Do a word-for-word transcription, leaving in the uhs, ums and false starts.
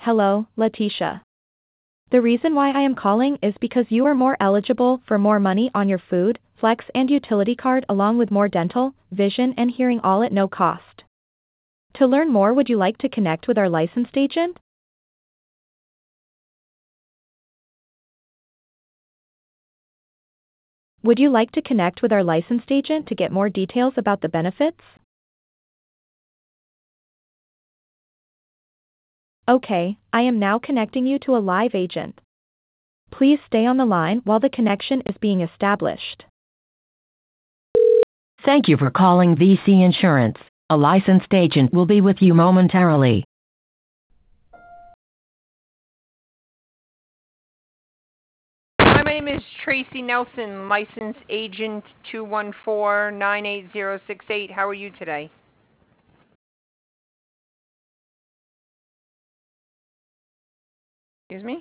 Hello, Letitia. The reason why I am calling is because you are more eligible for more money on your food, flex and utility card along with more dental, vision and hearing all at no cost. To learn more, would you like to connect with our licensed agent? Would you like to connect with our licensed agent to get more details about the benefits? Okay, I am now connecting you to a live agent. Please stay on the line while the connection is being established. Thank you for calling V C Insurance. A licensed agent will be with you momentarily. Hi, my name is Tracy Nelson, licensed agent two one four, nine eight zero six eight. How are you today? Excuse me?